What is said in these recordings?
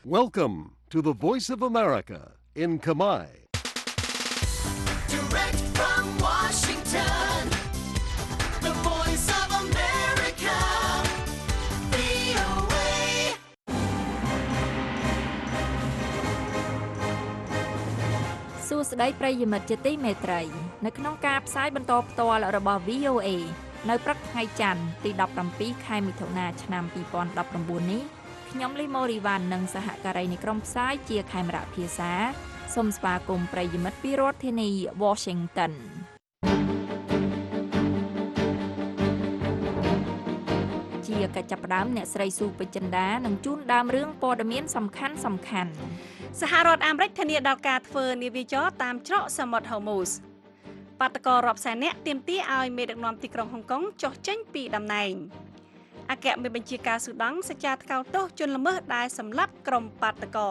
Welcome to the Voice of America in Kamai. Direct from Washington, the Voice of America, VOA. សួស្តីប្រិយមិត្តជាទីមេត្រីនៅក្នុងការផ្សាយបន្តផ្ទាល់របស់ VOA នៅព្រឹកថ្ងៃច័ន្ទទី17ខែមិថុនាឆ្នាំ2019នេះខ្ញុំលីម៉ូរីវ៉ាន់និងសហការីនៃក្រុមផ្សាយជាខេមរៈភាសាសូមស្វាគមន៍ប្រិយមិត្តពីរដ្ឋធានី Washington ជាកិច្ចចាប់ផ្ដើមអ្នកស្រីស៊ូពេជ្រចិន្តានឹងជូនដើមរឿងព័ត៌មានសំខាន់សហរដ្ឋអាមេរិកធានាដល់ការធ្វើនាវាចរតាមច្រកសមុទ្រ Hormuz បាតកោរាប់សែននាក់ទាមទារឲ្យមេដឹកនាំទីក្រុងហុងកុងចុះចេញពីតំណែងអគ្គមេបញ្ជាការស៊ូដង់សច្ចាថ្កោលទោសជនល្មើសដែលសម្លាប់ក្រុមបាតកោ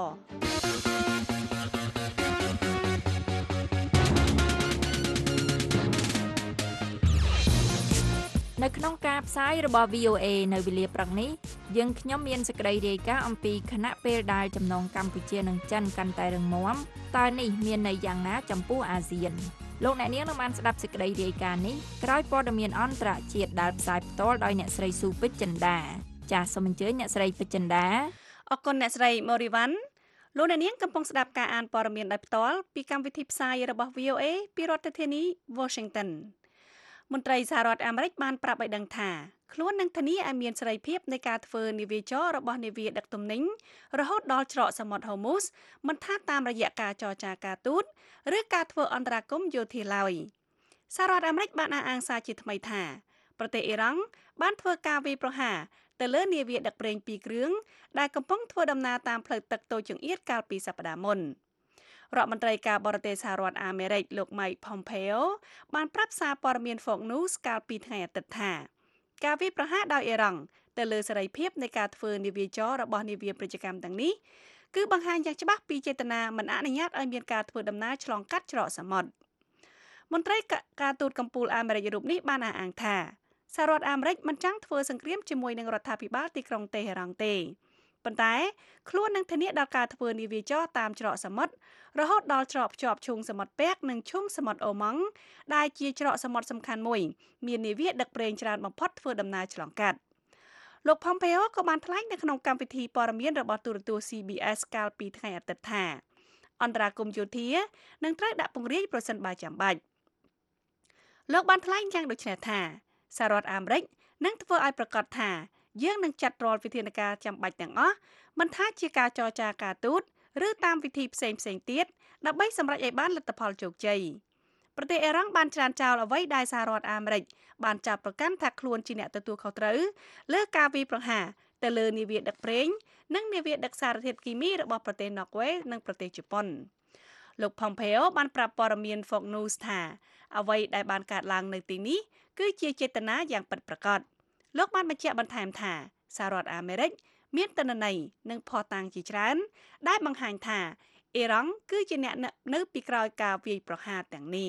នៅក្នុងការផ្សាយរបស់ VOA នៅវេលាព្រឹកនេះយើងខ្ញុំមានសេចក្តីរាយការណ៍អំពីគណៈពេលដែលចំណងកម្ពុជានិងចិនកាន់តែរឹងមាំតើនេះមានន័យយ៉ាងណាចំពោះអាស៊ានលោកអ្នកនាងនឹងបានស្ដាប់សេចក្តីរាយការណ៍នេះក្រោយព័ត៌មានអន្តរជាតិដែលផ្សាយផ្ទាល់ដោយអ្នកស្រីស៊ូពេជ្រចិន្តាចាសសូមអញ្ជើញអ្នកស្រីពេជ្រចិន្តាអរគុណអ្នកស្រីម៉ូរីវ៉ាន់លោកអ្នកនាងកំពុងស្ដាប់ការអានព័ត៌មានដោយផ្ទាល់ពីកម្មវិធីផ្សាយរបស់ VOA ពីរដ្ឋធានី Washingtonមន្ត្រីសហរដ្ឋអាមេរិកបានប្រាប់ឲ្យដឹងថាខ្លួននឹងធានាឲ្យមានសេរីភាពនៃការធ្វើនាវាចររបស់នាវាដឹកទំនិញរហូតដល់ច្រកសមុទ្រ Hormuz មិនថាតាមរយៈការចរចាការទូតឬការធ្វើអន្តរាគមន៍យោធាឡើយសហរដ្ឋអាមេរិកបានអះអាងសារជាថ្មីថាប្រទេសអ៊ីរ៉ង់បានធ្វើការវាយប្រហារទៅលើនាវាដឹកប្រេង2គ្រឿងដែលកំពុងធ្វើដំណើរតាមផ្លូវទឹកតូចចង្អៀតកាលពីសប្តាហ៍មុនរដ្ឋមន្ត្រីការបរទេសសហរដ្ឋអាមេរិកលោក Mike Pompeo បានប្រាប់សារព័ត៌មាន Fox News កាលពីថ្ងៃអាទិត្យថាការវាយប្រហារដោយអ៊ីរ៉ង់ទៅលើសេរីភាពនៃការធ្វើនាវាចររបស់នាវាពាណិជ្ជកម្មទាំងនេះគឺបង្ហាញយ៉ាងច្បាស់ពីចេតនាមិនអនុញ្ញាតឲ្យមានការធ្វើដំណើរឆ្លងកាត់ច្រកសមុទ្រមន្ត្រីការទូតកំពូលអាមេរិករូបនេះបានអះអាងថាសហរដ្ឋអាមេរិកមិនចង់ធ្វើសង្គ្រាមជាមួយនឹងរដ្ឋាភិបាលទីក្រុងតេហេរ៉ង់ទេប៉ុន្តែខ្លួននឹងធានាដល់ការធ្វើនាវាចរតាមច្រកសមុទ្ររហូតដល់ច្រកភ្ជាប់ឈូងសមុទ្រពាក់និងឈូងសមុទ្រអូម៉ង់ដែលជាច្រកសមុទ្រសំខាន់មួយមាននាវាដឹកប្រេងច្រើនបំផុតធ្វើដំណើរឆ្លងកាត់លោក Pompeo ក៏បានថ្លែងនៅក្នុងកម្មវិធីព័ត៌មានរបស់ទូរទស្សន៍ CBS កាលពីថ្ងៃអាទិត្យថាអន្តរាគមន៍យោធានឹងត្រូវដាក់ពង្រាយប្រសិនបើចាំបាច់លោកបានថ្លែងយ៉ាងដូចនេះថាសហរដ្ឋអាមេរិកនឹងធ្វើឲ្យប្រកាសថាយើងនឹងចាត់រាល់វិធានការចាំបាច់ទាំងអស់មិនថាជាការចរចាការទូតឬតាមវិធីផ្សេងទៀតដើម្បីសម្រេចឲ្យបានលទ្ធផលជោគជ័យប្រទេសអ៊ីរ៉ង់បានច្រានចោលអ្វីដែលសហរដ្ឋអាមេរិកបានចាប់ប្រកាន់ថាខ្លួនជាអ្នកទទួលខុសត្រូវលើការវាយប្រហារទៅលើនាវាដឹកប្រេងនិងនាវាដឹកសារធាតុគីមីរបស់ប្រទេសណ័រវេសនិងប្រទេសជប៉ុនលោក Pompeo បានប្រាប់ព័ត៌មាន Fox News ថាអ្វីដែលបានកើតឡើងនៅទីនេះគឺជាចេតនាយ៉ាងពិតប្រាកដលោកបានបញ្ជាក់បន្ថែមថាសហរដ្ឋអាមេរិកមានទិន្នន័យនិងភស្តុតាងជាច្រើនដែលបង្ហាញថាអ៊ីរ៉ង់គឺជាអ្នកនៅពីក្រោយការវាយប្រហារទាំងនេះ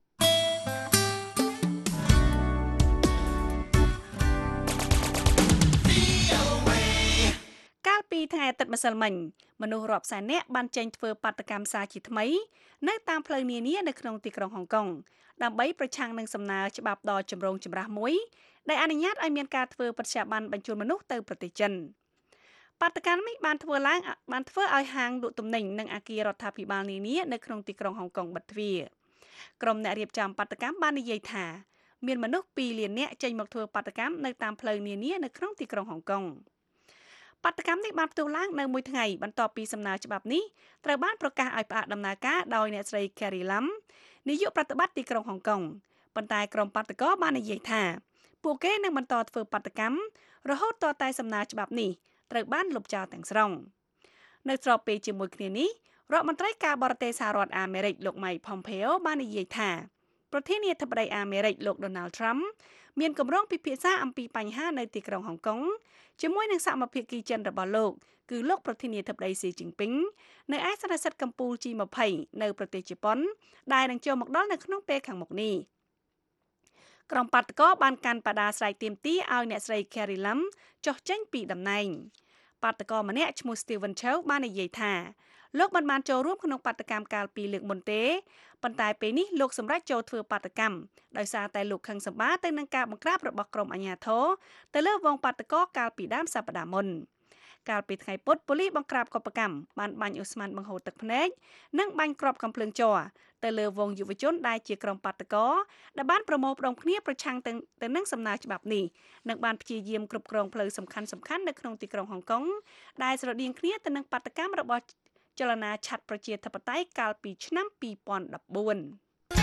កាលពីថ្ងៃអាទិត្យម្សិលមិញមនុស្សរាប់សែននាក់បានចេញធ្វើបាតកម្មសារជាថ្មីនៅតាមផ្លូវនានានៅក្នុងទីក្រុងហុងកុងដើម្បីប្រឆាំងនឹងសំណើច្បាប់ដ៏ចម្រូងចម្រាសមួយដែលអនុញ្ញាតឲ្យមានការធ្វើបទបញ្ជាបញ្ជូនមនុស្សទៅប្រទេសចិនបាតកម្មនេះបានធ្វើឲ្យហាងលក់ទំនិញនិងអគាររដ្ឋាភិបាលនានានៅក្នុងទីក្រុងហុងកុងបិទទ្វារក្រុមអ្នករៀបចំបាតកម្មបាននិយាយថាមានមនុស្ស2លាននាក់ចេញមកធ្វើបាតកម្មនៅតាមផ្លូវនានានៅក្នុងទីក្រុងហុងកុងបាតកម្មនេះបានផ្ទុះឡើងនៅមួយថ្ងៃបន្ទាប់ពីសំណើច្បាប់នេះត្រូវបានប្រកាសឲ្យផ្អាកដំណើរការដោយអ្នកស្រី Carrie Lam នាយកប្រតិបត្តិទីក្រុងហុងកុងប៉ុន្តែក្រុមបាតកោបាននិយាយថាពួកគេនឹងបន្តធ្វើបាតកម្មរហូតទាល់តែសំណើច្បាប់នេះត្រូវបានលុបចោលទាំងស្រុងនៅស្របពេលជាមួយគ្នានេះរដ្ឋមន្ត្រីការបរទេសសហរដ្ឋអាមេរិកលោក Mike Pompeo បាននិយាយថាប្រធានាធិបតីអាមេរិកលោក Donald Trump មានគម្រោងពិភាក្សាអំពីបញ្ហានៅទីក្រុងហុងកុងជាមួយនឹងសមភាគីចិនរបស់លោកគឺលោកប្រធានាធិបតីស៊ីជីនពីងនៅឯសន្និសីទកំពូល G20 នៅប្រទេសជប៉ុនដែលនឹងចូលមកដល់នៅក្នុងពេលខាងមុខនេះក្រុមបាតកោបានកាន់បដាស្រែកទាមទារឲ្យអ្នកស្រី Carrie Lam ចុះចេញពីតំណែងបាតកោម្នាក់ឈ្មោះ Steven Chow បាននិយាយថាលោកបានចូលរួមក្នុងបាតកម្មកាលពីលើកមុនទេប៉ុន្តែពេលនេះលោកសម្រេចចូលធ្វើបាតកម្មដោយសារតែលោកខឹងសម្បាទៅនឹងការបង្ក្រាបរបស់ក្រុមអាជ្ញាធរទៅលើវងបាតកោកាលពីដើមសប្តាហ៍មុនកាលពីថ្ងៃពុធប៉ូលីសបង្ក្រាបកុបកម្មបានបាញ់អូស្មန်បង្ហូរទឹកភ្នែកនិងបាញ់គ្រាប់កាំភ្លើងជ័រទៅលើវងយុវជនដែលជាក្រុមបាតកោដែលបានប្រមូលផ្ដុំគ្នាប្រឆាំងទៅនឹងសំណើច្បាប់នេះនិងបានព្យាយាមគ្រប់គ្រងផ្លូវសំខាន់នៅក្នុងទីក្រុងហុងកុងដែលស្រដៀងគ្នាទៅនឹងបាតកម្មរបស់ចលនាឆ័ត្រប្រជាធិបតេយ្យកាលពីឆ្នាំ2014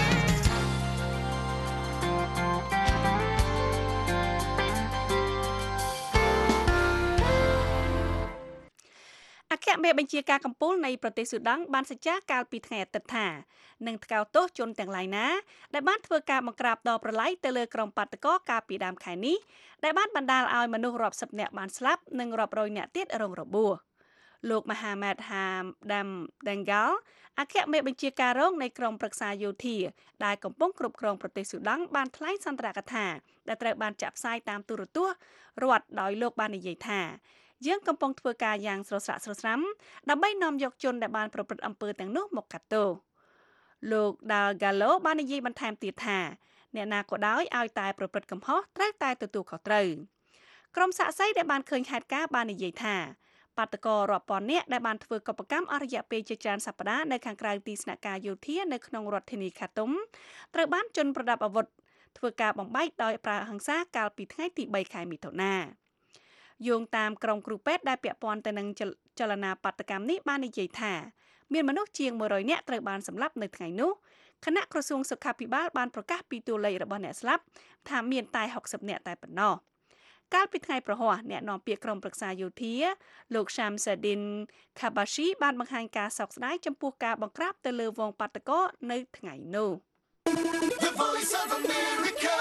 អគ្គមេបញ្ជាការកំពូលនៃប្រទេសស៊ូដង់បានសច្ចាកាលពីថ្ងៃអាទិត្យថានឹងថ្កោលទោសជនទាំងឡាយណាដែលបានធ្វើការបង្ក្រាបដល់ប្រឡាយទៅលើក្រុមបាតកោកាលពីដើមខែនេះដែលបានបណ្ដាលឲ្យមនុស្សរាប់សិបនាក់បានស្លាប់និងរាប់រយនាក់ទៀតរងរបួសលោកមហាម៉ាត់ហាមដាំដេងហ្គាល់អគ្គមេបញ្ជាការរងនៃក្រមប្រឹក្សាយោធាដែលកំពុងគ្រប់គ្រងប្រទេសស៊ូដង់បានថ្លែងសន្ទរកថាដែលត្រូវបានចាក់ផ្សាយតាមទូរទស្សន៍រដ្ឋដោយលោកបាននិយាយថាយើងកំពុងធ្វើការយ៉ាងស្រស្រាក់ស្រស្រាំដើម្បីនាំយកជនដែលបានប្រព្រឹត្តអំពើទាំងនោះមកកាត់ទោសលោកដាល់ហ្គាឡូបាននិយាយបន្ថែមទៀតថាអ្នកណាក៏ដោយឲ្យតែប្រព្រឹត្តកំហុសត្រូវតែទទួលខុសត្រូវក្រុមសាក្សីដែលបានឃើញហេតុការណ៍បាននិយាយថាបាតកោរាប់ពាន់នាក់ដែលបានធ្វើកុបកម្មអស់រយៈពេលជាច្រើនសប្តាហ៍នៅខាងក្រៅទីស្នាក់ការយោធានៅក្នុងរដ្ឋធានីខាតុំត្រូវបានជនប្រដាប់អាវុធធ្វើការបំបែកដោយប្រើហិង្សាកាលពីថ្ងៃទី3ខែមិថុនាយោងតាមក្រុមគ្រូពេទ្យដែលពាក់ព័ន្ធទៅនឹងចលនាបាតកម្មនេះបាននិយាយថាមានមនុស្សជាង100នាក់ត្រូវបានសម្លាប់នៅថ្ងៃនោះគណៈក្រសួងសុខាភិបាលបានប្រកាសពីតួលេខរបស់អ្នកស្លាប់ថាមានតែ60នាក់តែប៉ុណ្ណោះកាលពីថ្ងៃប្រហ័សអ្នកនាំពាក្យក្រុមប្រឹក្សាយោធាលោក Shamsuddin Khabashi បានបង្ហាញការសោកស្ដាយចំពោះការបង្ក្រាបទៅលើវងបាតកោនៅថ្ងៃនោះ The Voice of America,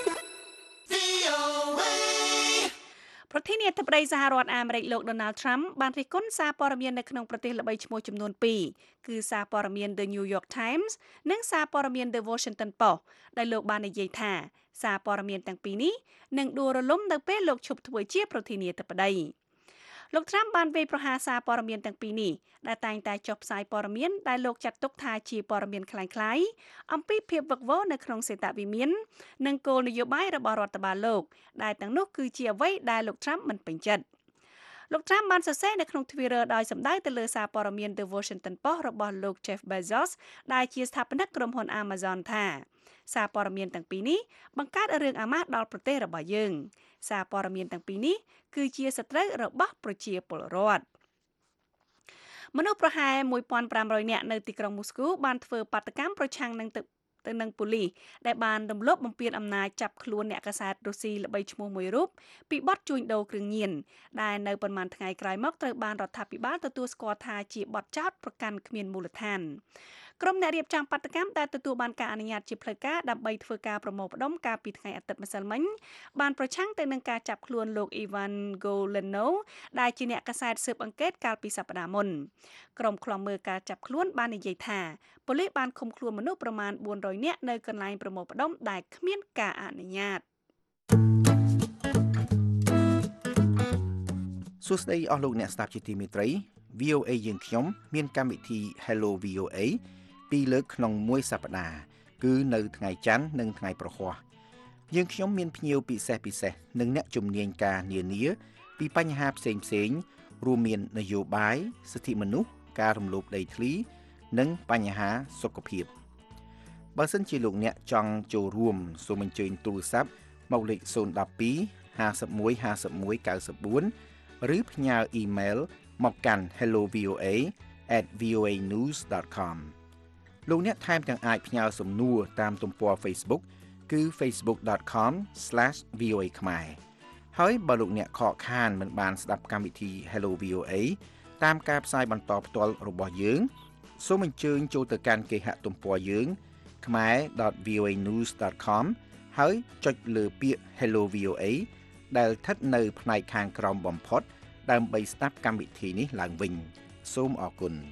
VOA. ប្រធានាធិបតីសហរដ្ឋអាមេរិកលោក Donald Trump បានរិះគន់សារព័ត៌មាននៅក្នុងប្រទេសល្បីឈ្មោះចំនួន2គឺសារព័ត៌មាន The New York Times និងសារព័ត៌មាន The Washington Post ដែលលោកបាននិយាយថាសារព័ត៌មានទាំងពីរនេះនឹងដួលរលំនៅពេលលោកឈប់ធ្វើជាប្រធានាធិបតីលោក Trump បានវាយប្រហារសារព័ត៌មានទាំងពីរនេះដែលតែងតែចុះផ្សាយព័ត៌មានដែលលោកចាត់ទុកថាជាព័ត៌មានคล้ายៗអំពីភាពវឹកវរនៅក្នុងសេតវិមាននិងគោលនយោបាយរបស់រដ្ឋបាលលោកដែលទាំងនោះគឺជាអ្វីដែលលោក Trump មិនពេញចិត្តលោក Trump បានសរសេរនៅក្នុង Twitter ដោយសម្ដៅទៅលើសារព័ត៌មាន The Washington Post របស់លោក Jeff Bezos ដែលជាស្ថាបនិកក្រុមហ៊ុន Amazon ថាសារព័ត៌មានទាំងពីរនេះបង្កើតរឿងអាម៉ាស់ដល់ប្រទេសរបស់យើងសារព័ត៌មានទាំងពីរនេះគឺជាសត្រូវរបស់ប្រជាពលរដ្ឋមនុស្សប្រហែល 1,500 នាក់នៅទីក្រុងមូស្គូបានធ្វើបាតកម្មប្រឆាំងនឹងទៅនឹងប៉ូលីសដែលបានរំលោភបំពានអំណាចចាប់ខ្លួនអ្នកកាសែតរុស្ស៊ីល្បីឈ្មោះមួយរូបពីបទជួញដូរគ្រឿងញៀនដែលនៅប៉ុន្មានថ្ងៃក្រោយមកត្រូវបានរដ្ឋាភិបាលទទួលស្គាល់ថាជាបទចោទប្រកាន់គ្មានមូលដ្ឋានក្រុមអ្នករៀបចំបាតកម្មដែលទទួលបានការអនុញ្ញាតជាផ្លូវការដើម្បីធ្វើការប្រមូលផ្ដុំកាលពីថ្ងៃអាទិត្យម្សិលមិញបានប្រឆាំងទៅនឹងការចាប់ខ្លួនលោក Ivan Goleno ដែលជាអ្នកកាសែតស៊ើបអង្កេតកាលពីសប្តាហ៍មុនក្រុមឃ្លាំមើលការចាប់ខ្លួនបាននិយាយថាប៉ូលីសបានឃុំខ្លួនមនុស្សប្រមាណ400នាក់នៅកន្លែងប្រមូលផ្ដុំដែលគ្មានការអនុញ្ញាតសួស្តីអស់លោកអ្នកស្ដាប់ជាទីមេត្រី VOA យើងខ្ញុំមានកម្មវិធី Hello VOA ពីរលើកក្នុងមួយសប្តាហ៍គឺនៅថ្ងៃច័ន្ទនិងថ្ងៃប្រហ័សយើងខ្ញុំមានភ្ញៀវពិសេសនិងអ្នកជំនាញការនានាពីបញ្ហាផ្សេងរួមមាននយោបាយសិទ្ធិមនុស្សការរំលោភដីធ្លីនិងបញ្ហាសុខភាពបើសិនជាលោកអ្នកចង់ចូលរួមសូមអញ្ជើញទូរស័ព្ទមកលេខ012 51 51 94 ឬផ្ញើអ៊ីមែលមកកាន់ hellovoa@voanews.com លោកអ្នកថែមទាំងអាចផ្ញើសំណួរតាមទំព័រ Facebook គឺ facebook.com/voa ខ្មែរហើយបើលោកអ្នកខកខានមិនបានស្ដាប់កម្មវិធី Hello VOA តាមការផ្សាយបន្តផ្ទាល់របស់យើងសូមអញ្ជើញចូលទៅកាន់គេហទំព័រយើង khmer.voanews.com ហើយចុចលើពាក្យ Hello VOA ដែលស្ថិតនៅផ្នែកខាងក្រោមបំផុតដើម្បីស្ដាប់កម្មវិធីនេះឡើងវិញសូមអរគុណ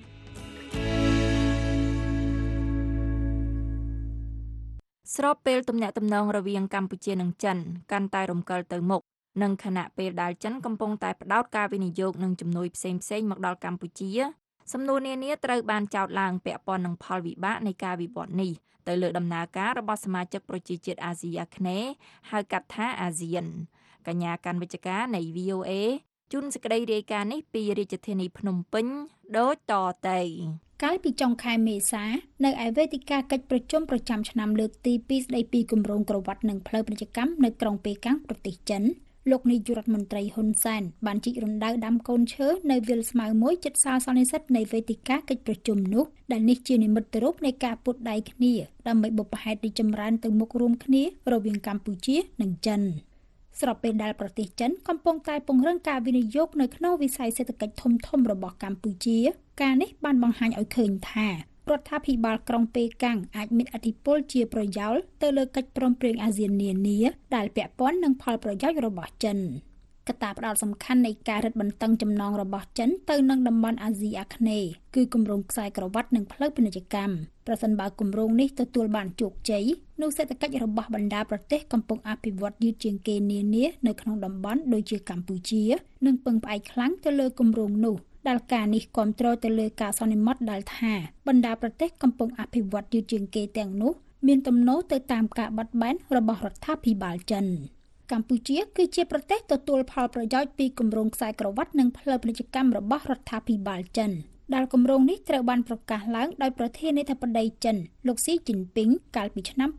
ស្របពេលទំនាក់ទំនងរវាងកម្ពុជានិងចិនកាន់តែរំកិលទៅមុខនិងខណៈពេលដែលចិនកំពុងតែផ្ដោតការវិនិយោគនិងជំនួយផ្សេងៗមកដល់កម្ពុជាសំណួរនានាត្រូវបានចោទឡើងពាក់ព័ន្ធនឹងផលវិបាកនៃការវិវត្តន៍នេះទៅលើដំណើរការរបស់សមាជិកប្រជាជាតិអាស៊ីអាគ្នេយ៍ហៅកាត់ថាអាស៊ានកញ្ញាកាន់វិជ្ជការនៃ VOA ជូនសេចក្តីរាយការណ៍នេះពីរាជធានីភ្នំពេញដូចតទៅកាលពីចុងខែមេសានៅឯវេទិកាកិច្ចប្រជុំប្រចាំឆ្នាំលើកទី2ស្តីពីគម្រោងក្រវ៉ាត់និងផ្លូវពាណិជ្ជកម្មនៅក្រុងប៉េកាំងប្រទេសចិនលោកនាយករដ្ឋមន្ត្រីហ៊ុនសែនបានជីករណ្ដៅដាំកូនឈើនៅវាលស្មៅមួយជិតសាលសន្និសីទនៃវេទិកាកិច្ចប្រជុំនោះដែលនេះជានិមិត្តរូបនៃការពុតដៃគ្នាដើម្បីបុព្វហេតុរីចម្រើនទៅមុខរួមគ្នារវាងកម្ពុជានិងចិនស្របពេលដែលប្រទេសចិនកំពុងតែពង្រឹងការវិនិយោគនៅក្នុងវិស័យសេដ្ឋកិច្ចធំៗរបស់កម្ពុជាការនេះបានបង្ហាញឲ្យឃើញថារដ្ឋាភិបាលក្រុងប៉េកាំងអាចមានឥទ្ធិពលជាប្រយោលទៅលើកិច្ចព្រមព្រៀងអាស៊ាននានាដែលពាក់ព័ន្ធនឹងផលប្រយោជន៍របស់ចិនកត្តាផ្ដោតសំខាន់នៃការរឹតបន្តឹងចំណងរបស់ចិនទៅនឹងតំបន់អាស៊ីអាគ្នេយ៍គឺគម្រោងខ្សែក្រវ៉ាត់និងផ្លូវពាណិជ្ជកម្មប្រសិនបើគម្រោងនេះទទួលបានជោគជ័យនោះសេដ្ឋកិច្ចរបស់បណ្ដាប្រទេសកំពុងអភិវឌ្ឍយឺតជាងគេនានានៅក្នុងតំបន់ដូចជាកម្ពុជានឹងពឹងផ្អែកខ្លាំងទៅលើគម្រោងនោះដែលការនេះគ្រប់គ្រងទៅលើការសន្និដ្ឋានដែលថាបណ្ដាប្រទេសកំពុងអភិវឌ្ឍយឺតជាងគេទាំងនោះមានទំនោរទៅតាមការបត់បែនរបស់រដ្ឋាភិបាលចិនកម្ពុជាគឺជាប្រទេសទទួលផលប្រយោជន៍ពីគម្រោងខ្សែក្រវ៉ាត់និងផ្លូវពាណិជ្ជកម្មរបស់រដ្ឋាភិបាលចិនដែលគម្រោងនេះត្រូវបានប្រកាសឡើងដោយប្រធានាធិបតីចិនលោកស៊ីជីនពីងកាលពីឆ្នាំ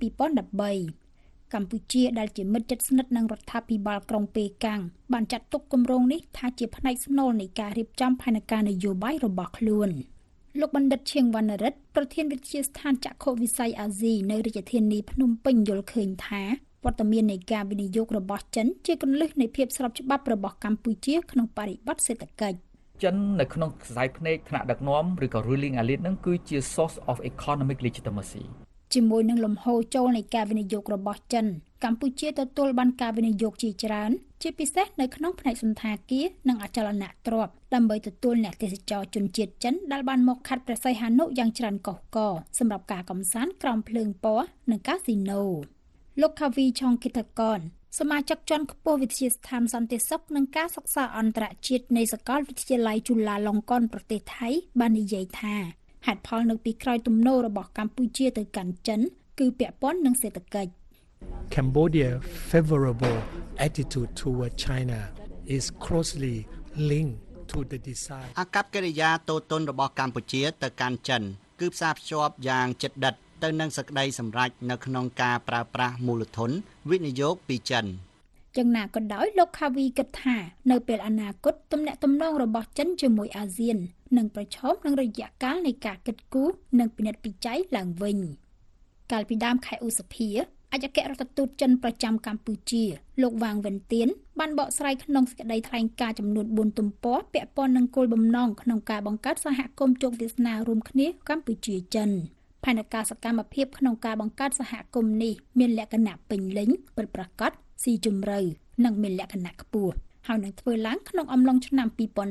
2013កម្ពុជាដែលជាមិត្តជិតស្និទ្ធនឹងរដ្ឋាភិបាលក្រុងប៉េកាំងបានចាត់ទុកគម្រោងនេះថាជាផ្នែកស្នូលនៃការរៀបចំផែនការនយោបាយរបស់ខ្លួនលោកបណ្ឌិតឈៀងវណ្ណរិទ្ធប្រធានវិទ្យាស្ថានចក្ខុវិស័យអាស៊ីនៅរាជធានីភ្នំពេញយល់ឃើញថាវត្តមាននៃការវិនិយោគរបស់ចិនជាគន្លឹះនៃភាពស្របច្បាប់របស់កម្ពុជាក្នុងបរិបទសេដ្ឋកិច្ចចិននៅក្នុងខ្សែភ្នែកថ្នាក់ដឹកនាំឬក៏ ruling elite នឹងគឺជា source of economic legitimacy ជាមួយនឹងលំហូរចូលនៃការវិនិយោគរបស់ចិនកម្ពុជាទទួលបានការវិនិយោគជាច្រើនជាពិសេសនៅក្នុងផ្នែកសន្តាគារនិងអចលនទ្រព្យដើម្បីទទួលអ្នកទេសចរជនជាតិចិនដែលបានមកខេត្តព្រះសីហនុយ៉ាងច្រើនកុះករសម្រាប់ការកម្សាន្តក្រោមភ្លើងពណ៌និងកាស៊ីណូលោកខាវីឆុងគិតកនសមាជិកជាន់ខ្ពស់វិទ្យាស្ថានសន្តិសុខនិងការសិក្សាអន្តរជាតិនៃសាកលវិទ្យាល័យជូឡាឡុងកនប្រទេសថៃបាននិយាយថាហេតុផលនៅពីក្រោយទំនោររបស់កម្ពុជាទៅកាន់ចិនគឺពាក់ព័ន្ធនឹងសេដ្ឋកិច្ច Cambodia favorable attitude toward China is closely linked to the desire អាកប្បកិរិយាតូតុនរបស់កម្ពុជាទៅកាន់ចិនគឺផ្សារភ្ជាប់យ៉ាងជិតដិតទៅនឹងសេចក្តីសម្រេចនៅក្នុងការប្រើប្រាស់មូលធនវិនិយោគពីចិនយ៉ាងណាក៏ដោយលោកខាវីគិតថានៅពេលអនាគតទំនាក់ទំនងរបស់ចិនជាមួយអាស៊ាននឹងប្រឈមនឹងរយៈកាលនៃការគិតគូរនិងពិនិត្យពិច័យឡើងវិញកាលពីដើមខែឧសភាអគ្គរដ្ឋទូតចិនប្រចាំកម្ពុជាលោកវ៉ាងវិនទៀនបានបកស្រាយក្នុងសេចក្តីថ្លែងការណ៍ចំនួន4ទំព័រពាក់ព័ន្ធនឹងគោលបំណងក្នុងការបង្កើតសហគមន៍ជោគវាសនារួមគ្នាកម្ពុជាចិនផែនការសកម្មភាពក្នុងការបង្កើតសហគមន៍នេះមានលក្ខណៈពេញលេញពិតប្រាកដស៊ីជម្រៅនិងមានលក្ខណៈខ្ពស់ហើយនឹងធ្វើឡើងក្នុងអំឡុងឆ្នាំ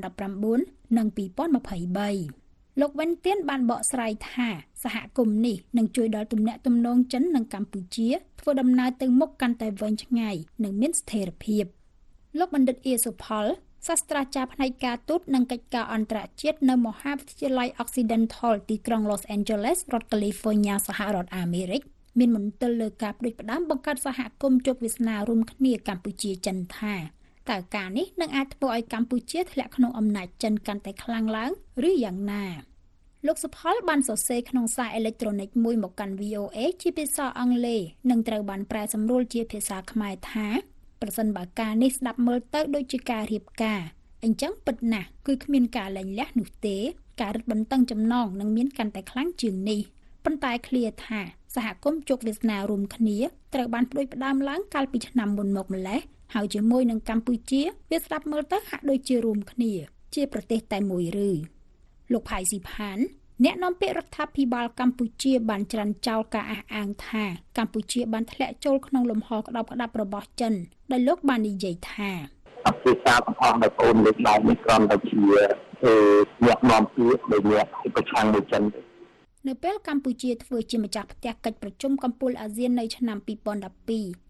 2019និង2023លោកវិនទៀនបានបកស្រាយថាសហគមន៍នេះនឹងជួយដល់ទំនាក់ទំនងចិននិងកម្ពុជាធ្វើដំណើរទៅមុខកាន់តែវែងឆ្ងាយនិងមានស្ថិរភាពលោកបណ្ឌិតអៀសុផលសាស្ត្រាចារ្យផ្នែកការទូតនិងកិច្ចការអន្តរជាតិនៅមហាវិទ្យាល័យ Occidental ទីក្រុង Los Angeles រដ្ឋ California សហរដ្ឋអាមេរិកមានមន្ទិលលើការផ្ដួចផ្ដើមបង្កើតសហគមន៍ជោគវាសនារួមគ្នាកម្ពុជាចិនថាតើការនេះនឹងអាចធ្វើឲ្យកម្ពុជាធ្លាក់ក្នុងអំណាចចិនកាន់តែខ្លាំងឡើងឬយ៉ាងណាលោកសុផលបានសរសេរក្នុងសារអេឡិចត្រូនិកមួយមកកាន់ VOA ជាភាសាអង់គ្លេសនិងត្រូវបានប្រែសម្រួលជាភាសាខ្មែរថាប្រសិនបើការនេះស្ដាប់មើលទៅដូចជាការរៀបការអញ្ចឹងពិតណាស់គឺគ្មានការលែងលះនោះទេការរឹតបន្តឹងចំណងនឹងមានកាន់តែខ្លាំងជាងនេះប៉ុន្តែឃ្លាថាសហគមន៍ជោគវាសនារួមគ្នាត្រូវបានផ្ដួចផ្ដើមឡើងកាលពីឆ្នាំមុនមកម្លេះហើយជាមួយនឹងកម្ពុជាវាស្ដាប់មើលទៅហាក់ដូចជារួមគ្នាជាប្រទេសតែមួយឬលោកផៃស៊ីផានអ្នកនាំពាក្យរដ្ឋាភិបាលកម្ពុជាបានច្រានចោលការអះអាងថាកម្ពុជាបានធ្លាក់ចូលក្នុងលំហក្តាប់ក្តាប់របស់ចិនដែលលោកបាននិយាយថាអភិសាទអស់នៅអូនលើកឡើងនេះគ្រាន់តែជាអ្នកនាំពាក្យដែលអ្នកប្រឆាំងមួយចិននៅពេលកម្ពុជាធ្វើជាម្ចាស់ផ្ទះកិច្ចប្រជុំកំពូលអាស៊ាននៅឆ្នាំ2012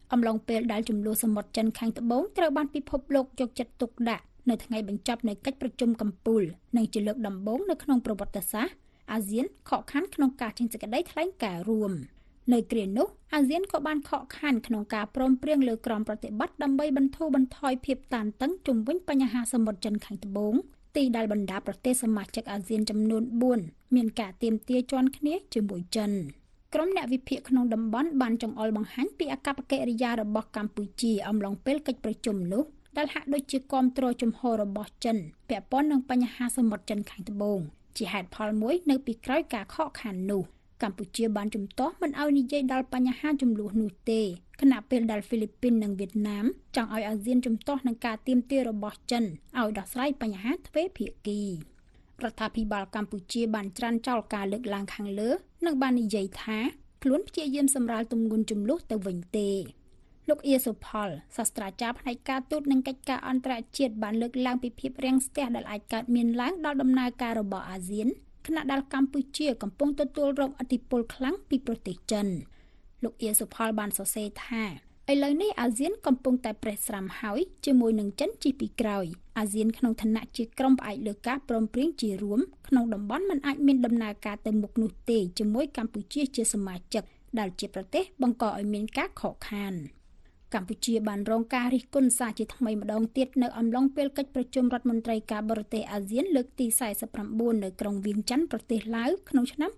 អំឡុងពេលដែលចំនួនសមុទ្រចិនខាងត្បូងត្រូវបានពិភពលោកយកចិត្តទុកដាក់នៅថ្ងៃបញ្ចប់នៃកិច្ចប្រជុំកំពូលនិងជាលើកដំបូងនៅក្នុងប្រវត្តិសាស្ត្រអាស៊ានខកខានក្នុងការចេញសេចក្តីថ្លែងការណ៍រួមនៅគ្រានោះអាស៊ានក៏បានខកខានក្នុងការព្រមព្រៀងលើក្រមប្រតិបត្តិដើម្បីបន្ធូរបន្ថយភាពតានតឹងជុំវិញបញ្ហាសមុទ្រចិនខាងត្បូងទីដែលបណ្ដាប្រទេសសមាជិកអាស៊ានចំនួន4មានការទាមទារជាន់គ្នាជាមួយចិនក្រុមអ្នកវិភាគក្នុងតំបន់បានចង្អុលបង្ហាញពីអកប្បកិរិយារបស់កម្ពុជាអំឡុងពេលកិច្ចប្រជុំនោះដែលហាក់ដូចជាគាំទ្រជំហររបស់ចិនពាក់ព័ន្ធនឹងបញ្ហាសមុទ្រចិនខាងត្បូងជាហេតុផលមួយនៅពីក្រោយការខកខាននោះកម្ពុជាបានជំទាស់មិនឲ្យនិយាយដល់បញ្ហាចំនួននោះទេខណៈពេលដែលហ្វីលីពីននិងវៀតណាមចង់ឲ្យអាស៊ានជំទាស់នឹងការទាមទាររបស់ចិនឲ្យដោះស្រាយបញ្ហាទ្វេភាគីរដ្ឋាភិបាលកម្ពុជាបានច្រានចោលការលើកឡើងខាងលើនិងបាននិយាយថាខ្លួនព្យាយាមសម្រាលទម្ងន់ចំនួនទៅវិញទេលោកអៀសុផលសាស្ត្រាចារ្យផ្នែកការទូតនិងកិច្ចការអន្តរជាតិបានលើកឡើងពីភាពរាំងស្ទះដែលអាចកើតមានឡើងដល់ដំណើរការរបស់អាស៊ានខណៈដែលកម្ពុជាកំពុងទទួលរងឥទ្ធិពលខ្លាំងពីប្រទេសចិនលោកអៀសុផលបានសរសេរថាឥឡូវនេះអាស៊ានកំពុងតែប្រេះស្រាំហើយជាមួយនឹងចិនជិះពីក្រោយអាស៊ានក្នុងឋានៈជាក្រុមផ្អែកលើការព្រមព្រៀងជារួមក្នុងតំបន់មិនអាចមានដំណើរការទៅមុខនោះទេជាមួយកម្ពុជាជាសមាជិកដែលជាប្រទេសបង្កឲ្យមានការខកខានកម្ពុជាបានរងការរិះគន់សារជាថ្មីម្ដងទៀតនៅអំឡុងពេលកិច្ចប្រជុំរដ្ឋមន្ត្រីការបរទេសអាស៊ានលើកទី49នៅក្រុងវៀងច័ន្ទប្រទេសឡាវក្នុងឆ្នាំ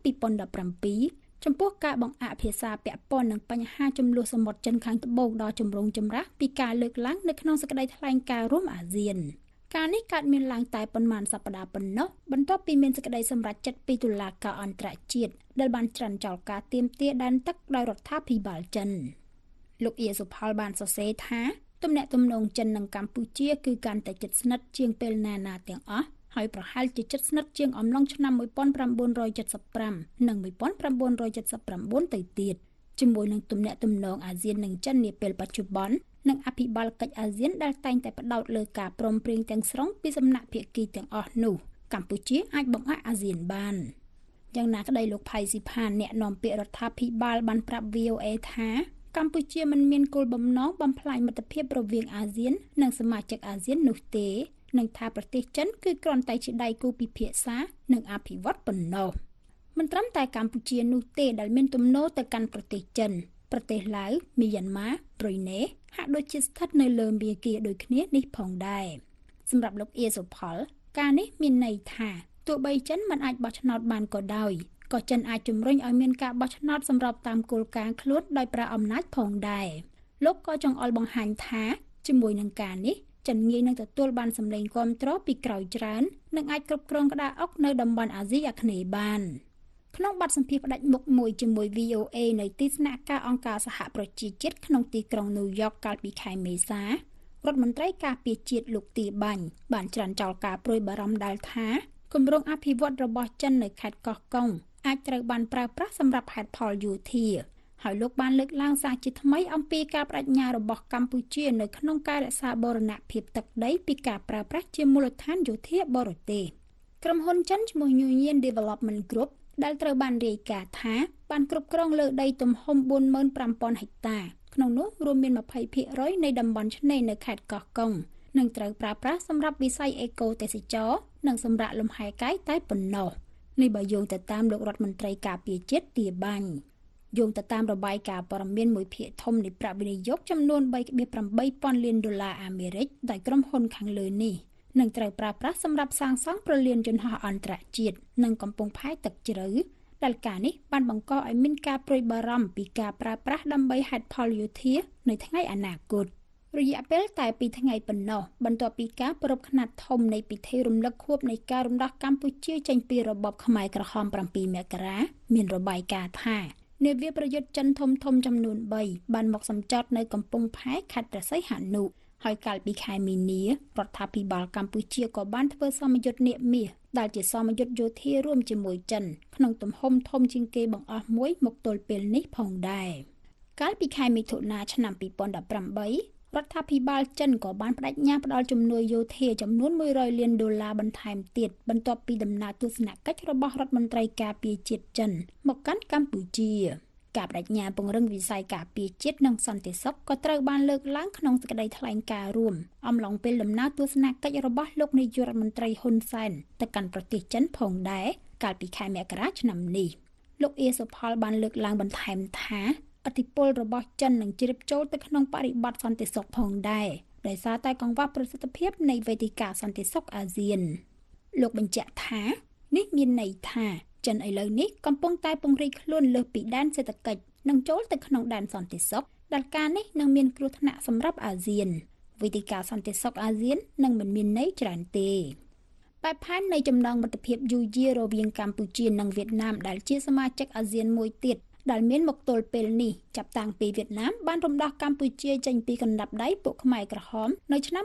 2017ចំពោះការបង្អាក់ភាសាពាក់ព័ន្ធនឹងបញ្ហាចំនួនសមុទ្រចិនខាងត្បូងដ៏ចម្រូងចម្រាសពីការលើកឡើងនៅក្នុងសេចក្តីថ្លែងការណ៍រួមអាស៊ានការនេះកើតមានឡើងតែប៉ុន្មានសប្តាហ៍ប៉ុណ្ណោះបន្ទាប់ពីមានសេចក្តីសម្រេចចិត្តពីតុលាការអន្តរជាតិដែលបានច្រានចោលការទាមទារដែនទឹកដោយរដ្ឋាភិបាលចិនលោកអៀសុផលបានសរសេរថាទំនាក់ទំនងចិននិងកម្ពុជាគឺកាន់តែជិតស្និទ្ធជាងពេលណាទាំងអស់ហើយប្រហែលជាជិតស្និទ្ធជាងអំឡុងឆ្នាំ1975និង1979ទៅទៀតជាមួយនឹងទំនាក់ទំនងអាស៊ាននិងចិននាពេលបច្ចុប្បន្ននិងអភិបាលកិច្ចអាស៊ានដែលតែងតែផ្ដោតលើការព្រមព្រៀងទាំងស្រុងពីសំណាក់ភាគីទាំងអស់នោះកម្ពុជាអាចបង្អាក់អាស៊ានបានយ៉ាងណាក្តីលោកផៃស៊ីផានអ្នកនាំពាក្យរដ្ឋាភិបាលបានប្រាប់ VOA ថាកម្ពុជាមិនមានគោលបំណងបំផ្លាញមិត្តភាពរវាងអាស៊ាននិងសមាជិកអាស៊ាននោះទេនិងថាប្រទេសចិនគឺគ្រាន់តែជាដៃគូពិភាក្សានិងអភិវឌ្ឍប៉ុណ្ណោះមិនត្រឹមតែកម្ពុជានោះទេដែលមានទំនោរទៅកាន់ប្រទេសចិនប្រទេសឡាវមីយ៉ាន់ម៉ាប្រ៊ុយណេហាក់ដូចជាស្ថិតនៅលើមាគ៌ាដូចគ្នានេះផងដែរសម្រាប់លោកអៀសុផលការនេះមានន័យថាទោះបីចិនមិនអាចបោះឆ្នោតបានក៏ដោយក៏ចិនអាចជំរុញឲ្យមានការបោះឆ្នោតសម្របតាមគោលការណ៍ខ្លួនដោយប្រើអំណាចផងដែរលោកក៏ចង្អុលបង្ហាញថាជាមួយនឹងការនេះចិនងាយនឹងទទួលបានសម្លេងគាំទ្រពីក្រោយច្រើននិងអាចគ្រប់គ្រងក្តារអុកនៅតំបន់អាស៊ីអាគ្នេយ៍បានក្នុងបទសម្ភាសន៍ផ្ដាច់មុខមួយជាមួយ VOA នៅទីស្នាក់ការអង្គការសហប្រជាជាតិក្នុងទីក្រុងញូវយ៉កកាលពីខែមេសារដ្ឋមន្ត្រីការពារជាតិលោកទីបាញ់បានច្រានចោលការព្រួយបារម្ភដែលថាគម្រោងអភិវឌ្ឍរបស់ចិននៅខេត្តកោះកុងអាចត្រូវបានប្រើប្រាស់សម្រាប់ហេតុផលយោធាហើយលោកបានលើកឡើងសារជាថ្មីអំពីការបដិញ្ញារបស់កម្ពុជានៅក្នុងការរក្សាបូរណភាពទឹកដីពីការប្រើប្រាស់ជាមូលដ្ឋានយោធាបរទេសក្រុមហ៊ុនចិនឈ្មោះ Union Development Group ដែលត្រូវបានរាយការណ៍ថាបានគ្រប់គ្រងលើដីទំហំ 45,000 ហិកតាក្នុងនោះរួមមាន 20% នៃតំបន់ឆ្នេរនៅខេត្តកោះកុងនិងត្រូវប្រើប្រាស់សម្រាប់វិស័យអេកូទេសចរណ៍និងសម្រាប់លំហែកាយតែប៉ុណ្ណោះនេះបើយោងទៅតាមលោករដ្ឋមន្ត្រីការពារជាតិទាបាញ់យោងទៅតាមរបាយការណ៍ព័ត៌មានមួយភាគធំនៃប្រាក់វិនិយោគចំនួន $3.8 លានអាមេរិកដោយក្រុមហ៊ុនខាងលើនេះនឹងត្រូវប្រើប្រាស់សម្រាប់សាងសង់ព្រលានយន្តហោះអន្តរជាតិនិងកំពង់ផែទឹកជ្រៅដែលការនេះបានបង្កឲ្យមានការព្រួយបារម្ភពីការប្រើប្រាស់ដើម្បីហេតុផលយោធានៅថ្ងៃអនាគតរយៈពេលតែ2ថ្ងៃប៉ុណ្ណោះបន្ទាប់ពីការប្រពៃខ្នាតធំនៃពិធីរំលឹកខួបនៃការរំដោះកម្ពុជាចេញពីរបបខ្មែរក្រហម7មករាមានរបាយការណ៍ថានាវាប្រយុទ្ធចិនធំចំនួន3បានមកសម្ចតនៅកំពង់ផែខេត្តព្រះសីហនុហើយកាលពីខែមីនារដ្ឋាភិបាលកម្ពុជាក៏បានធ្វើសមយុទ្ធនាគមាសដែលជាសមយុទ្ធយោធារួមជាមួយចិនក្នុងទំហំធំជាងគេបង្អស់មួយមកទល់ពេលនេះផងដែរកាលពីខែមិថុនាឆ្នាំ2018រដ្ឋាភិបាលចិនក៏បានបដិញ្ញាផ្តល់ជំនួយយោធាចំនួន$100 លានបន្ថែមទៀតបន្ទាប់ពីដំណើរទស្សនកិច្ចរបស់រដ្ឋមន្ត្រីការពារជាតិចិនមកកាន់កម្ពុជាការបដិញ្ញាពង្រឹងវិស័យការពារជាតិនិងសន្តិសុខក៏ត្រូវបានលើកឡើងក្នុងសេចក្តីថ្លែងការណ៍រួមអំឡុងពេលដំណើរទស្សនកិច្ចរបស់លោកនាយករដ្ឋមន្ត្រីហ៊ុនសែនទៅកាន់ប្រទេសចិនផងដែរកាលពីខែមករាឆ្នាំនេះលោកអៀសុផលបានលើកឡើងបន្ថែមថាឥទ្ធិពលរបស់ចិននឹងជ្រាបចូលទៅក្នុងបរិបទសន្តិសុខផងដែរដោយសារតែកង្វះប្រសិទ្ធភាពនៃវេទិកាសន្តិសុខអាស៊ានលោកបញ្ជាក់ថានេះមានន័យថាចិនឥឡូវនេះកំពុងតែពង្រីកខ្លួនលើសពីដែនសេដ្ឋកិច្ចនិងចូលទៅក្នុងដែនសន្តិសុខដែលការនេះនឹងមានគ្រោះថ្នាក់សម្រាប់អាស៊ានវេទិកាសន្តិសុខអាស៊ាននឹងមិនមានន័យច្រើនទេបែបផែននៃចំណងមិត្តភាពយូរយាររវាងកម្ពុជានិងវៀតណាមដែលជាសមាជិកអាស៊ានមួយទៀតដែលមានមកទល់ពេលនេះចាប់តាំងពីវៀតណាមបានរំដោះកម្ពុជាចេញពីកណ្ដាប់ដៃពួកខ្មែរក្រហមនៅឆ្នាំ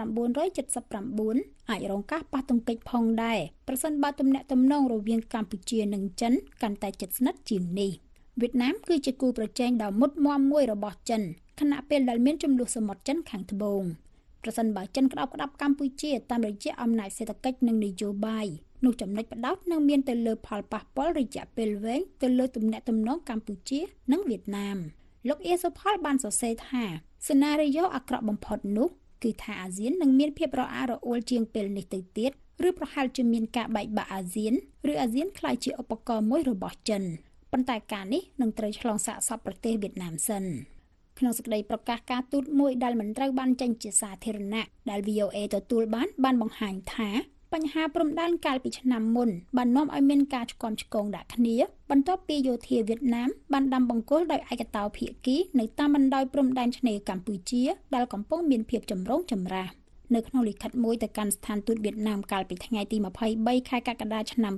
1979អាចរងការប៉ះទង្គិចផងដែរប្រសិនបើទំនាក់ទំនងរវាងកម្ពុជានិងចិនកាន់តែជិតស្និទ្ធជាងនេះវៀតណាមគឺជាគូប្រជែងដ៏មុតមាំមួយរបស់ចិនខណៈពេលដែលមានជម្លោះសមុទ្រចិនខាងត្បូងប្រសិនបើចិនក្តោបក្តាប់កម្ពុជាតាមរយៈអំណាចសេដ្ឋកិច្ចនិងនយោបាយនោះចំណុចផ្ដោតនឹងមានទៅលើផលប៉ះពាល់រយៈពេលវែងទៅលើទំនាក់ទំនងកម្ពុជានិងវៀតណាមលោកអៀសុផលបានសរសេរថាសេណារីយ៉ូអាក្រក់បំផុតនោះគឺថាអាស៊ាននឹងមានភាពរអាក់រអួលជាងពេលនេះទៅទៀតឬប្រហែលជាមានការបែកបាក់អាស៊ានឬអាស៊ានក្លាយជាឧបករណ៍មួយរបស់ចិនប៉ុន្តែការនេះនឹងត្រូវឆ្លងសាកសពប្រទេសវៀតណាមសិនក្នុងសេចក្តីប្រកាសការទូតមួយដែលមិនត្រូវបានចេញជាសាធារណៈដែល VOA ទទួលបានបង្ហាញថាបញ្ហាព្រំដែនកាលពីឆ្នាំមុនបាននាំឲ្យមានការឆ្គាំឆ្គងដាក់គ្នាបន្ទាប់ពីយោធាវៀតណាមបានដាំបង្គោលដោយឯកតោភាគីនៅតាមបណ្ដោយព្រំដែនឆ្នេរកម្ពុជាដែលកំពុងមានភាពចម្រូងចម្រាសនៅក្នុងលិខិតមួយទៅកាន់ស្ថានទូតវៀតណាមកាលពីថ្ងៃទី23ខែកក្កដាឆ្នាំ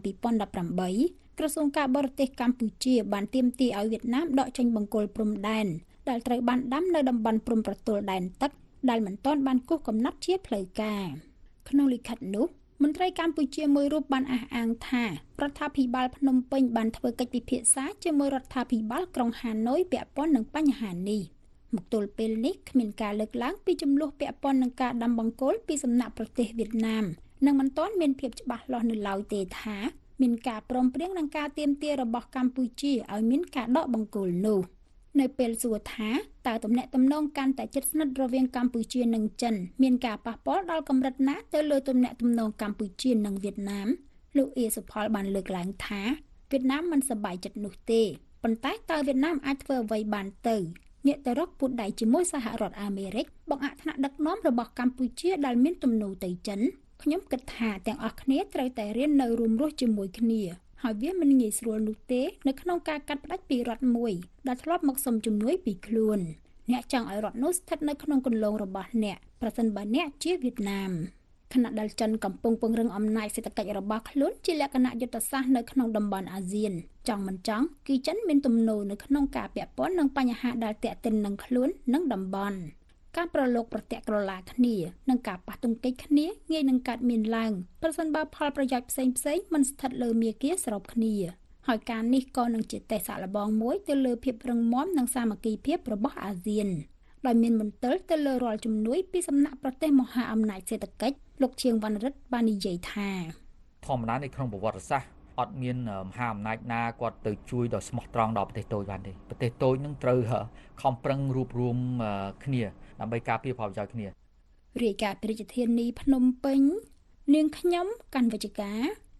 2018ក្រសួងការបរទេសកម្ពុជាបានទាមទារឲ្យវៀតណាមដកចេញបង្គោលព្រំដែនដែលត្រូវបានដាំនៅតំបន់ព្រំប្រទល់ដែនទឹកដែលមិនទាន់បានគូសកំណត់ជាផ្លូវការក្នុងលិខិតនោះមន្ត្រីកម្ពុជាមួយរូបបានអះអាងថារដ្ឋាភិបាលភ្នំពេញបានធ្វើកិច្ចពិភាក្សាជាមួយរដ្ឋាភិបាលក្រុងហាណូយពាក់ព័ន្ធនឹងបញ្ហានេះមកទល់ពេលនេះគ្មានការលើកឡើងពីចំនួនពាក់ព័ន្ធនឹងការដាំបង្គោលពីសំណាក់ប្រទេសវៀតណាមនិងមិនទាន់មានភាពច្បាស់លាស់នៅឡើយទេថាមានការព្រមព្រៀងនឹងការទាមទាររបស់កម្ពុជាឲ្យមានការដកបង្គោលនោះនៅពេលសួរថាតើទំនាក់ទំនងកាន់តែជិតស្និទ្ធរវាងកម្ពុជានិងចិនមានការប៉ះពាល់ដល់កម្រិតណាទៅលើទំនាក់ទំនងកម្ពុជានិងវៀតណាមលោកអៀសុផលបានលើកឡើងថាវៀតណាមមិនសប្បាយចិត្តនោះទេប៉ុន្តែតើវៀតណាមអាចធ្វើអ្វីបានទៅងាកទៅរកពុតដៃជាមួយសហរដ្ឋអាមេរិកបង្អាក់ថ្នាក់ដឹកនាំរបស់កម្ពុជាដែលមានទំនោរទៅចិនខ្ញុំគិតថាទាំងអស់គ្នាត្រូវតែរៀននៅរួមរស់ជាមួយគ្នាហើយវាមិនងាយស្រួលនោះទេនៅក្នុងការកាត់ផ្តាច់ពីរដ្ឋមួយដែលធ្លាប់មកសុំជំនួយពីខ្លួនអ្នកចង់ឲ្យរដ្ឋនោះស្ថិតនៅក្នុងគន្លងរបស់អ្នកប្រសិនបើអ្នកជាវៀតណាមខណៈដែលចិនកំពុងពង្រឹងអំណាចសេដ្ឋកិច្ចរបស់ខ្លួនជាលក្ខណៈយុទ្ធសាស្ត្រនៅក្នុងតំបន់អាស៊ានចង់មិនចង់គឺចិនមានទំនោរនៅក្នុងការពាក់ព័ន្ធនឹងបញ្ហាដែលទាក់ទិននឹងខ្លួននិងតំបន់ការប្រឡូកប្រទាក់ក្រឡាគ្នានិងការប៉ះទង្គិចគ្នាងាយនឹងកើតមានឡើងប្រសិនបើផលប្រយោជន៍ផ្សេងៗមិនស្ថិតលើមាគ៌ាស្របគ្នាហើយការនេះក៏នឹងជាទេសសាកល្បងមួយទៅលើភាពរឹងមាំនិងសាមគ្គីភាពរបស់អាស៊ានដោយមានមន្ទិលទៅលើរាល់ជំនួយពីសំណាក់ប្រទេសមហាអំណាចសេដ្ឋកិច្ចលោកឈៀងវណ្ណរិទ្ធបាននិយាយថាធម្មតានៅក្នុងប្រវត្តិសាស្ត្រអត់មានមហាអំណាចណាគាត់ទៅជួយដល់ស្មោះត្រង់ដល់ប្រទេសតូចបានទេប្រទេសតូចនឹងត្រូវខំប្រឹងរួបរวมគ្នាដើម្បីការពារផលប្រយោជន៍គ្នារាយការណ៍ពីរាជធានីភ្នំពេញនាងខ្ញុំកាន់វិជ្ជការ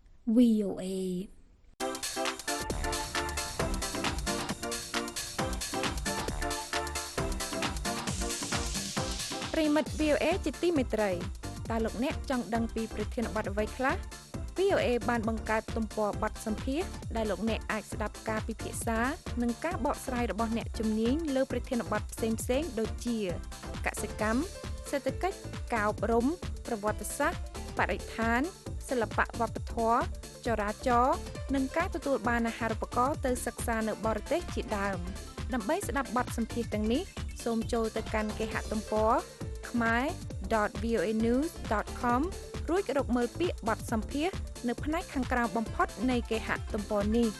VOA ប្រិមិត្ត VOA ជាទីមេត្រីតើលោកអ្នកចង់ដឹងពីប្រធានបទអ្វីខ្លះ VOA បានបង្កើតទំព័របទសម្ភាសន៍ដែលលោកអ្នកអាចស្ដាប់ការពិភាក្សានិងការបកស្រាយរបស់អ្នកជំនាញលើប្រធានបទផ្សេងៗដូចជាកសិកម្មសេដ្ឋកិច្ចការអប់រំប្រវត្តិសាស្ត្របរិស្ថានសិល្បៈវប្បធម៌ចរាចរណ៍និងការទទួលបានអាហារូបករណ៍ទៅសិក្សានៅបរទេសជាដើមដើម្បីស្ដាប់បទសម្ភាសន៍ទាំងនេះសូមចូលទៅកាន់គេហទំព័រ khmer.voanews.com រួចរកមើលពាក្យបទសម្ភាសន៍នៅផ្នែកខាងក្រោមបំផុតនៃគេហទំព័រនេះ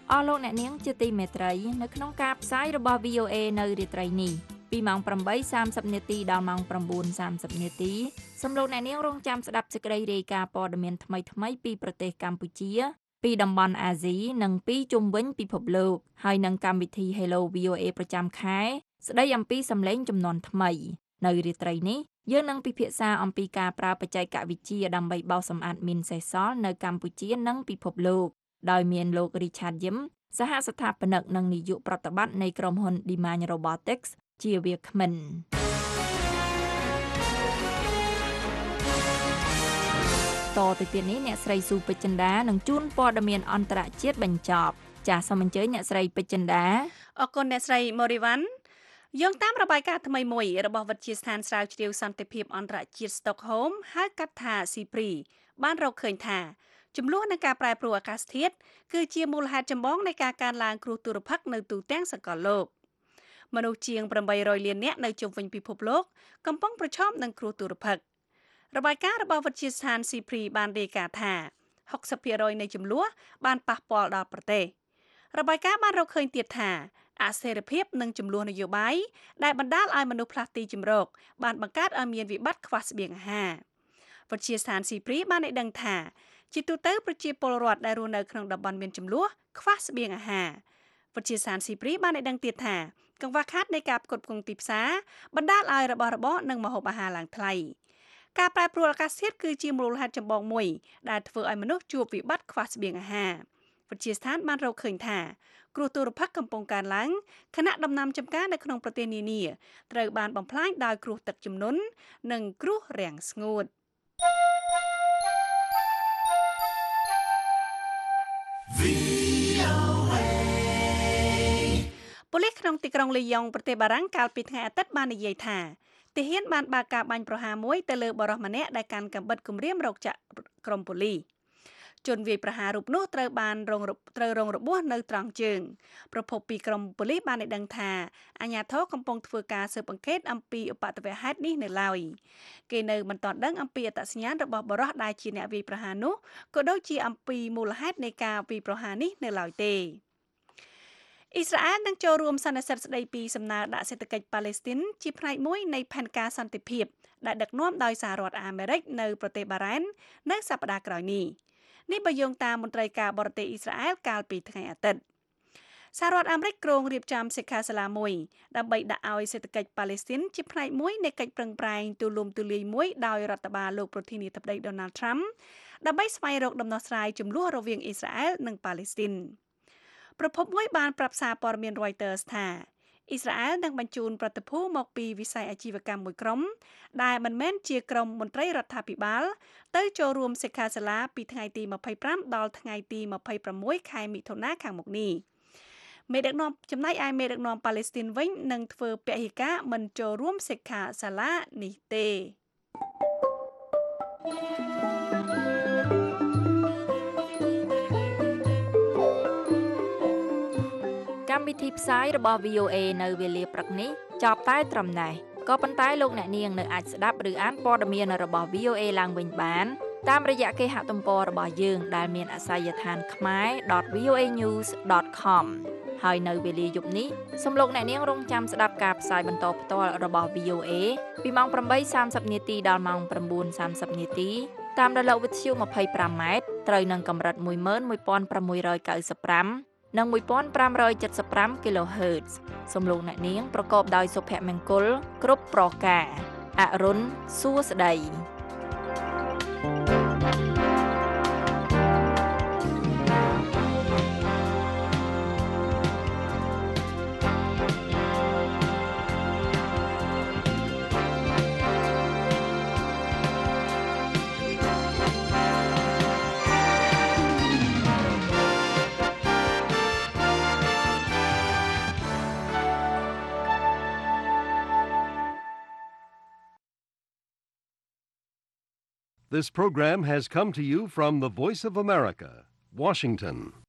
អស់លោកអ្នកនាងជាទីមេត្រីនៅក្នុងការផ្សាយរបស់ VOA នៅរាត្រីនេះពីម៉ោង 8:30 នាទីដល់ម៉ោង 9:30 នាទីសូមលោកអ្នកនាងរងចាំស្ដាប់សេចក្តីរាយការណ៍ព័ត៌មានថ្មីៗពីប្រទេសកម្ពុជាពីតំបន់អាស៊ីនិងពីជុំវិញពិភពលោកហើយនឹងកម្មវិធី Hello VOA ប្រចាំខែស្ដីអំពីសម្លេងចំនួនថ្មីនៅរាត្រីនេះយើងនឹងពិភាក្សាអំពីការប្រើបច្ចេកវិទ្យាដើម្បីបោសសម្អាតមីនសេសសល់នៅកម្ពុជានិងពិភពលោកដោយមានលោក Richard Yim សហស្ថាបនិកនិងនាយកប្រតិបត្តិនៃក្រុមហ៊ុន Dimany Robotics ជាវាគ្មិនតទៅទៀតនេះអ្នកស្រីស៊ូពេជ្រចិន្តានឹងជូនព័ត៌មានអន្តរជាតិបញ្ចប់ចាសសូមអញ្ជើញអ្នកស្រីពេជ្រចិន្តាអរគុណអ្នកស្រី Morivan យោងតាមរបាយការណ៍ថ្មីមួយរបស់វិទ្យាស្ថានស្រាវជ្រាវសន្តិភាពអន្តរជាតិ Stockholm ហៅកាត់ថា SIPRI បានរកឃើញថាចំនួននៃការប្រែប្រួលអាកាសធាតុគឺជាមូលហេតុចម្បងនៃការកើនឡើងគ្រោះទុរភិក្សនៅទូទាំងសកលលោកមនុស្សជាង800លាននាក់នៅជុំវិញពិភពលោកកំពុងប្រឈមនឹងគ្រោះទុរភិក្សរបាយការណ៍របស់វិទ្យាស្ថាន SIPRI បានរាយការណ៍ថា 60% នៃចំនួនបានប៉ះពាល់ដល់ប្រទេសរបាយការណ៍បានរកឃើញទៀតថាអស្ថិរភាពនិងចំនួននយោបាយដែលបណ្ដាលឲ្យមនុស្សផ្លាស់ទីជម្រកបានបង្កើតឲ្យមានវិបត្តិខ្វះស្បៀងអាហារវិទ្យាស្ថាន SIPRI បានឲ្យដឹងថាជាទូទៅប្រជាពលរដ្ឋដែលរស់នៅក្នុងតំបន់មានចំនួនខ្វះស្បៀងអាហារវិទ្យាស្ថាន SIPRI បានឲ្យដឹងទៀតថាកង្វះខាតនៃការផ្គត់ផ្គង់ទីផ្សារបណ្ដាលឲ្យរបស់របរនិងម្ហូបអាហារឡើងថ្លៃការប្រែប្រួលអាកាសធាតុគឺជាមូលហេតុចម្បងមួយដែលធ្វើឲ្យមនុស្សជួបវិបត្តិខ្វះស្បៀងអាហារវិទ្យាស្ថានបានរកឃើញថាគ្រោះទុរភិក្សកំពុងកើនឡើងខណៈដំណាំចម្ការនៅក្នុងប្រទេសនានាត្រូវបានបំផ្លាញដោយគ្រោះទឹកជំនន់និងគ្រោះរាំងស្ងួតប៉ូលីសក្នុងទីក្រុងលីយ៉ុងប្រទេសបារាំងកាលពីថ្ងៃអាទិត្យបាននិយាយថាទាហានបានបើកការបាញ់ប្រហារមួយទៅលើបរិសម្នាក់ដែលកាន់កាំបិតគំរាមរោគចាក់ក្រុមប៉ូលីសជនវាយប្រហាររូបនោះត្រូវរងរបួសនៅត្រង់ជើងប្រពន្ធពីក្រុមប៉ូលីសបានឲ្យដឹងថាអាជ្ញាធរកំពុងធ្វើការស៊ើបអង្កេតអំពីឧបទ្ទវហេតុនេះនៅឡើយគេនៅមិនទាន់ដឹងអំពីអត្តសញ្ញាណរបស់បរិសដែលជាអ្នកវាយប្រហារនោះក៏ដូចជាអំពីមូលហេតុនៃការវាយប្រហារនេះនៅឡើយទេអ៊ីស្រាអែលនឹងចូលរួមសន្និសីទស្ដីពីសំណើដាក់សេដ្ឋកិច្ចប៉ាឡេស្ទីនជាផ្នែកមួយនៃផែនការសន្តិភាពដែលដឹកនាំដោយសហរដ្ឋអាមេរិកនៅប្រទេសបារ៉ែននៅសប្តាហ៍ក្រោយនេះបើយោងតាមមន្ត្រីការបរទេសអ៊ីស្រាអែលកាលពីថ្ងៃអាទិត្យសហរដ្ឋអាមេរិកគ្រោងរៀបចំសិក្ខាសាលាមួយដើម្បីដាក់ឲ្យសេដ្ឋកិច្ចប៉ាឡេស្ទីនជាផ្នែកមួយនៃកិច្ចប្រឹងប្រែងទូលំទូលាយមួយដោយរដ្ឋបាលលោកប្រធានាធិបតី Donald Trump ដើម្បីស្វែងរកដំណោះស្រាយជម្លោះរវាងអ៊ីស្រាអែលនិងប៉ាឡេស្ទីនប្រភពមួយបានប្រាប់សារព័ត៌មាន Reuters ថាអ៊ីស្រាអែលនឹងបញ្ជូនប្រតិភូមកពីវិស័យអាជីវកម្មមួយក្រុមដែលមិនមែនជាក្រុមមន្ត្រីរដ្ឋាភិបាលទៅចូលរួមសិក្ខាសាលាពីថ្ងៃទី25ដល់ថ្ងៃទី26ខែមិថុនាខាងមុខនេះមេដឹកនាំចំណែកឯមេដឹកនាំប៉ាឡេស្ទីនវិញនឹងធ្វើពហិការមិនចូលរួមសិក្ខាសាលានេះទេកម្មវិធីផ្សាយរបស់ VOA នៅវេលាព្រឹកនេះចប់តែត្រឹមណេះក៏ប៉ុន្តែលោកអ្នកនាងនៅអាចស្ដាប់ឬអានព័ត៌មានរបស់ VOA ឡើងវិញបានតាមរយៈគេហទំព័ររបស់យើងដែលមានអាសយដ្ឋានkhmer.voanews.com ហើយនៅវេលាយប់នេះសូមលោកអ្នកនាងរងចាំស្ដាប់ការផ្សាយបន្តផ្ទាល់របស់ VOA ពីម៉ោង 8:30 នាទីដល់ម៉ោង 9:30 នាទីតាមរលកវិទ្យុ 25M ត្រូវនឹងកម្រិត 11695 និង 1575 kHz សំឡេងអ្នកនាងប្រកបដោយសុភមង្គលគ្រប់ប្រការអរុនសួស្តី This program has come to you from the Voice of America, Washington.